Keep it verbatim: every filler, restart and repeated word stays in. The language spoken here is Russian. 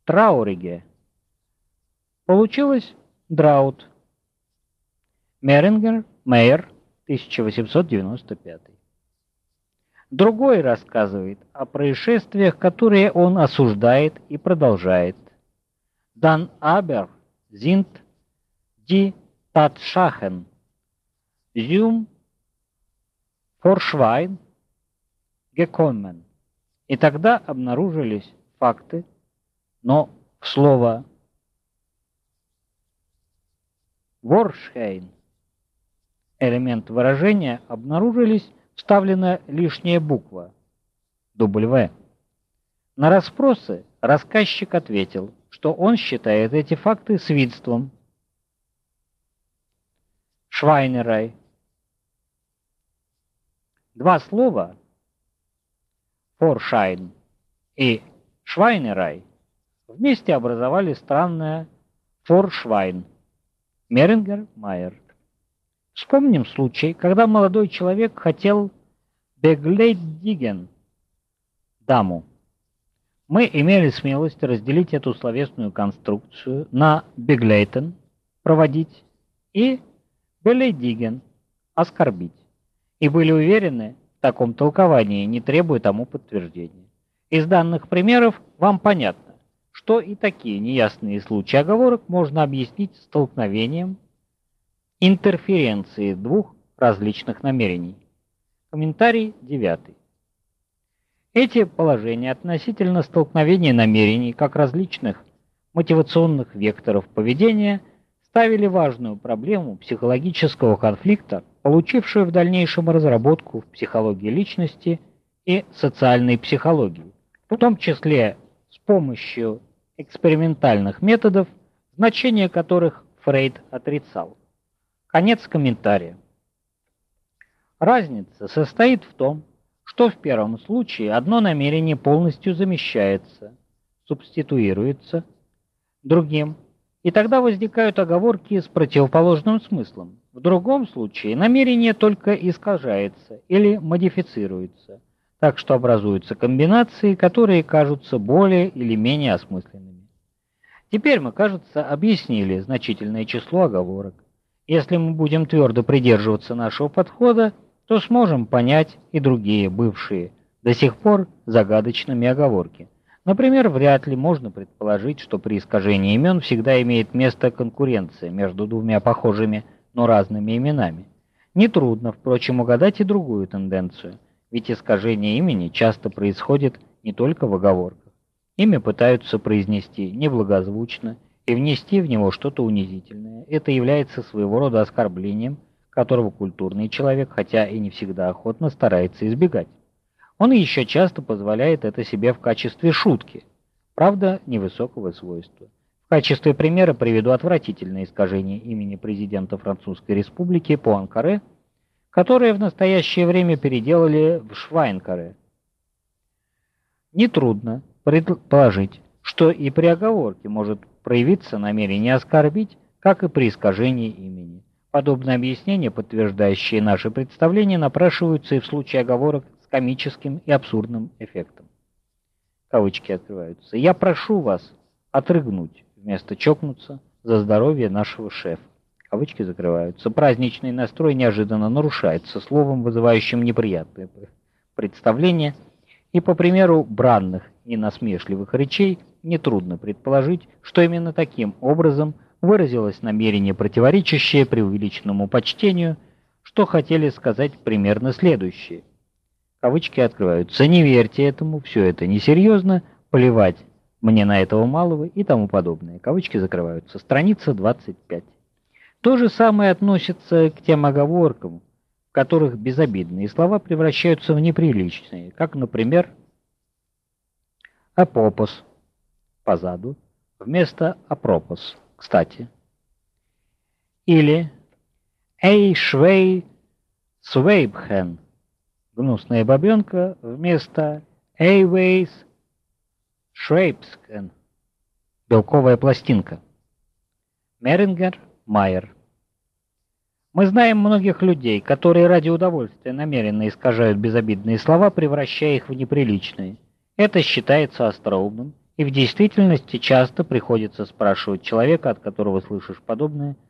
Траурige. Получилось драут. Мерингер, Мейер, тысяча восемьсот девяносто пятый. Другой рассказывает о происшествиях, которые он осуждает и продолжает. Дан aber sind die Tatsachen zum Vorschein gekommen. И тогда обнаружились факты, но в слово Vorschein элемент выражения обнаружились вставлена лишняя буква W. На расспросы рассказчик ответил, что он считает эти факты свидетельством. Schweinerei. Два слова Vorschein и Schweinerei вместе образовали странное Vorschwein. Мерингер, Майер. Вспомним случай, когда молодой человек хотел begledigen даму. Мы имели смелость разделить эту словесную конструкцию на begleiten – проводить и beleidigen – оскорбить. И были уверены, в таком толковании не требуя тому подтверждения. Из данных примеров вам понятно, что и такие неясные случаи оговорок можно объяснить столкновением интерференции двух различных намерений. Комментарий девятый. Эти положения относительно столкновения намерений как различных мотивационных векторов поведения ставили важную проблему психологического конфликта, получившую в дальнейшем разработку в психологии личности и социальной психологии, в том числе с помощью экспериментальных методов, значение которых Фрейд отрицал. Конец комментария. Разница состоит в том, что в первом случае одно намерение полностью замещается, субституируется другим, и тогда возникают оговорки с противоположным смыслом. В другом случае намерение только искажается или модифицируется, так что образуются комбинации, которые кажутся более или менее осмысленными. Теперь мы, кажется, объяснили значительное число оговорок. Если мы будем твердо придерживаться нашего подхода, то сможем понять и другие бывшие до сих пор загадочными оговорки. Например, вряд ли можно предположить, что при искажении имен всегда имеет место конкуренция между двумя похожими, но разными именами. Нетрудно, впрочем, угадать и другую тенденцию, ведь искажение имени часто происходит не только в оговорках. Имя пытаются произнести неблагозвучно и внести в него что-то унизительное. Это является своего рода оскорблением, которого культурный человек, хотя и не всегда охотно, старается избегать. Он еще часто позволяет это себе в качестве шутки, правда, невысокого свойства. В качестве примера приведу отвратительное искажение имени президента Французской Республики Пуанкаре, которое в настоящее время переделали в Швайнкаре. Нетрудно предположить, что и при оговорке может проявиться намерение оскорбить, как и при искажении имени. Подобные объяснения, подтверждающие наши представления, напрашиваются и в случае оговорок с комическим и абсурдным эффектом. Кавычки открываются. «Я прошу вас отрыгнуть вместо чокнуться за здоровье нашего шефа». Кавычки закрываются. Праздничный настрой неожиданно нарушается словом, вызывающим неприятные представления, и по примеру бранных и насмешливых речей нетрудно предположить, что именно таким образом выразилось намерение, противоречащее преувеличенному почтению, что хотели сказать примерно следующее. Кавычки открываются. «Не верьте этому, все это несерьезно, плевать мне на этого малого» и тому подобное. Кавычки закрываются. Страница двадцать пять. То же самое относится к тем оговоркам, в которых безобидные слова превращаются в неприличные, как, например, «апопос» позаду вместо «апропос», кстати. Или «эй швей свейбхен» гнусная бабенка вместо «эй вейс швейбскен» белковая пластинка. Мерингер, Майер. Мы знаем многих людей, которые ради удовольствия намеренно искажают безобидные слова, превращая их в неприличные. Это считается остроумным И в действительности часто приходится спрашивать человека, от которого слышишь подобное,